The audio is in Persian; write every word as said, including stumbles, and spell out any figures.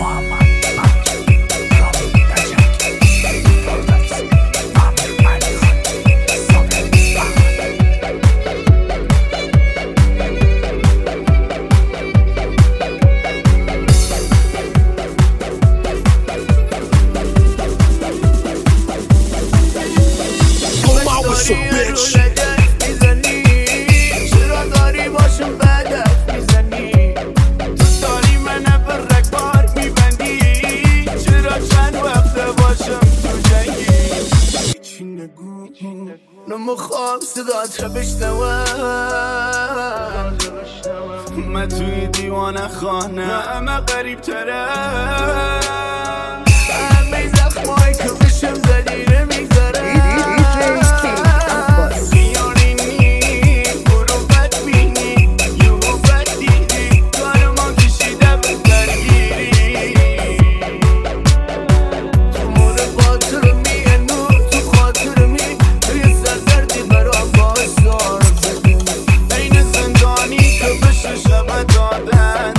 چرا داری باشم بدت میزنی؟ تو داری منو به رگبار میبندی. چرا چند وقته باشم تو جنگی؟ هیچی نگو نمیخوام صدات رو بشنوم. من توی دیوانه خانه همه قریب ترم. همه زخمایی که بشم زدی نمیگذارم. شب دادن